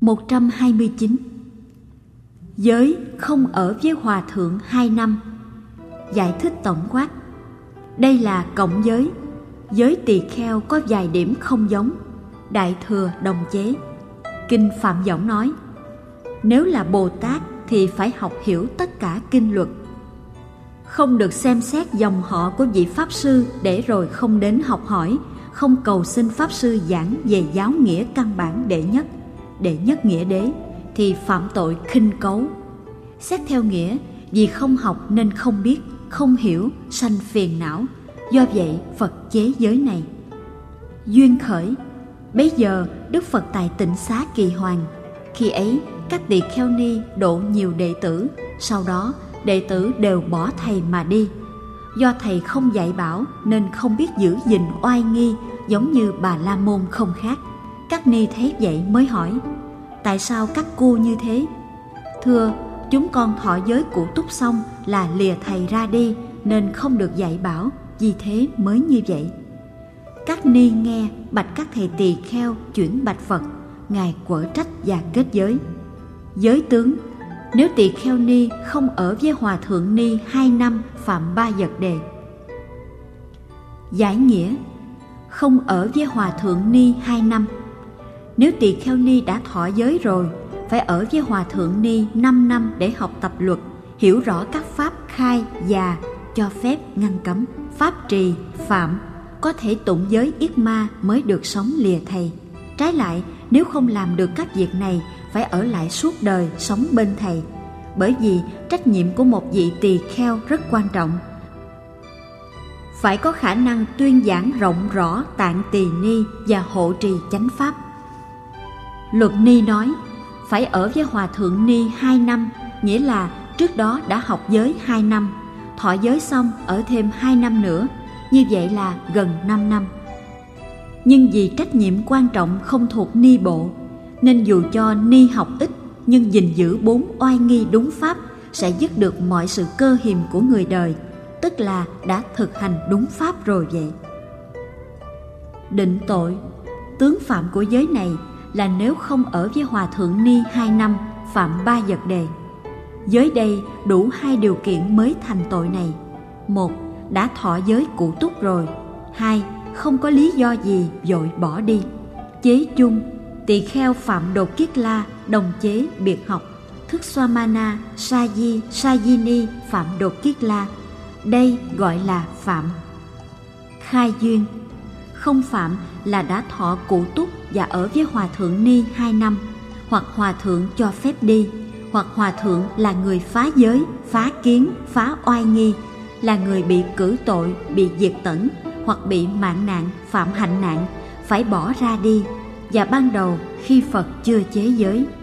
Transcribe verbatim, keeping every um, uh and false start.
một trăm hai mươi chín. Giới không ở với hòa thượng hai năm. Giải thích tổng quát. Đây là cộng giới. Giới tỳ kheo có vài điểm không giống. Đại thừa đồng chế. Kinh Phạm Võng nói, nếu là Bồ Tát thì phải học hiểu tất cả kinh luật, không được xem xét dòng họ của vị Pháp Sư để rồi không đến học hỏi, không cầu xin Pháp Sư giảng về giáo nghĩa căn bản đệ nhất, đệ nhất nghĩa đế, thì phạm tội khinh cấu. Xét theo nghĩa, vì không học nên không biết, không hiểu, sanh phiền não. Do vậy Phật chế giới này. Duyên khởi. Bấy giờ Đức Phật tại Tịnh Xá Kỳ Hoàng. Khi ấy các tỳ kheo ni độ nhiều đệ tử. Sau đó đệ tử đều bỏ thầy mà đi. Do thầy không dạy bảo nên không biết giữ gìn oai nghi, giống như Bà La Môn không khác. Các ni thấy vậy mới hỏi, tại sao các cô như thế? Thưa, chúng con thọ giới cụ túc xong là lìa thầy ra đi, nên không được dạy bảo, vì thế mới như vậy. Các ni nghe bạch các thầy tỳ kheo chuyển bạch Phật. Ngài quở trách và kết giới. Giới tướng. Nếu tỳ kheo ni không ở với hòa thượng ni hai năm phạm ba vật đề. Giải nghĩa. Không ở với hòa thượng ni hai năm. Nếu tỳ kheo ni đã thọ giới rồi, phải ở với hòa thượng ni năm năm để học tập luật, hiểu rõ các pháp khai, già, cho phép, ngăn cấm, pháp trì, phạm, có thể tụng giới yết ma mới được sống lìa thầy. Trái lại, nếu không làm được các việc này, phải ở lại suốt đời sống bên thầy. Bởi vì trách nhiệm của một vị tỳ kheo rất quan trọng. Phải có khả năng tuyên giảng rộng rõ tạng tỳ ni và hộ trì chánh pháp. Luật ni nói, phải ở với hòa thượng ni hai năm, nghĩa là trước đó đã học giới hai năm, thọ giới xong ở thêm hai năm nữa, như vậy là gần năm năm. Nhưng vì trách nhiệm quan trọng không thuộc ni bộ, nên dù cho ni học ít, nhưng gìn giữ bốn oai nghi đúng pháp sẽ dứt được mọi sự cơ hiềm của người đời, tức là đã thực hành đúng pháp rồi vậy. Định tội. Tướng phạm của giới này là nếu không ở với hòa thượng ni hai năm phạm ba vật đề. Giới đây đủ hai điều kiện mới thành tội này. Một, đã thọ giới cụ túc rồi. Hai, không có lý do gì vội bỏ đi. Chế chung. Tỳ kheo phạm đột kiết la, đồng chế biệt học. Thức Swamana, Saji, Sajini phạm đột kiết la. Đây gọi là phạm. Khai duyên. Không phạm là đã thọ cụ túc và ở với hòa thượng ni hai năm, hoặc hòa thượng cho phép đi, hoặc hòa thượng là người phá giới, phá kiến, phá oai nghi, là người bị cử tội, bị diệt tẩn, hoặc bị mạng nạn, phạm hạnh nạn, phải bỏ ra đi. Và ban đầu khi Phật chưa chế giới.